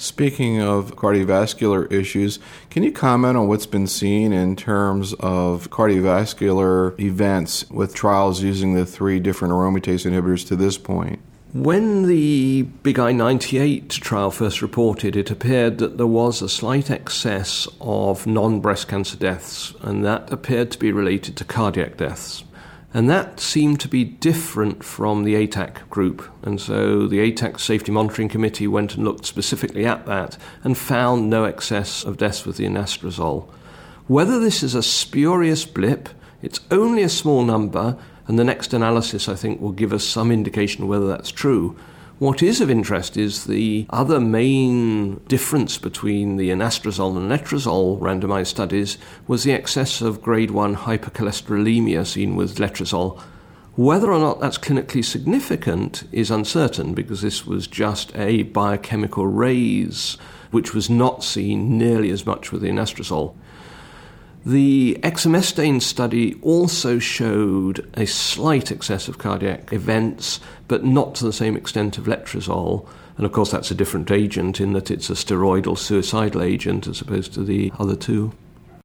Speaking of cardiovascular issues, can you comment on what's been seen in terms of cardiovascular events with trials using the 3 different aromatase inhibitors to this point? When the Big I-98 trial first reported, it appeared that there was a slight excess of non-breast cancer deaths, and that appeared to be related to cardiac deaths. And that seemed to be different from the ATAC group. And so the ATAC Safety Monitoring Committee went and looked specifically at that and found no excess of deaths with the anastrozole. Whether this is a spurious blip, it's only a small number, and the next analysis, I think, will give us some indication of whether that's true. What is of interest is the other main difference between the anastrozole and letrozole randomized studies was the excess of grade 1 hypercholesterolemia seen with letrozole. Whether or not that's clinically significant is uncertain because this was just a biochemical raise, which was not seen nearly as much with the anastrozole. The exemestane study also showed a slight excess of cardiac events, but not to the same extent of letrozole. And of course that's a different agent in that it's a steroidal suicidal agent as opposed to the other 2.